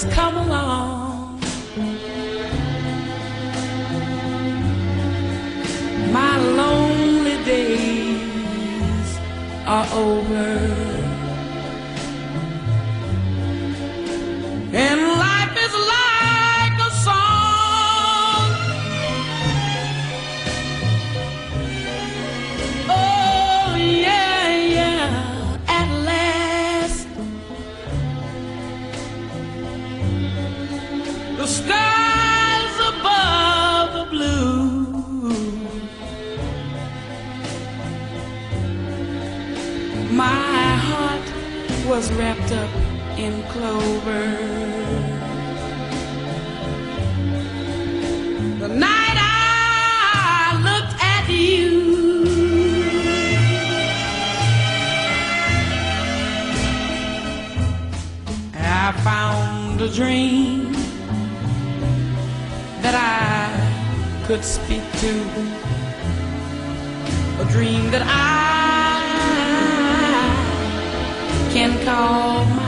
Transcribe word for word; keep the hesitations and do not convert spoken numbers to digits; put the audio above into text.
has come along. My lonely days are over, and life is like a song. Oh yeah, yeah. At last the skies above the blue, my heart was wrapped up in clover. The night I looked at you, I found a dream that I could speak to, a dream that I can call my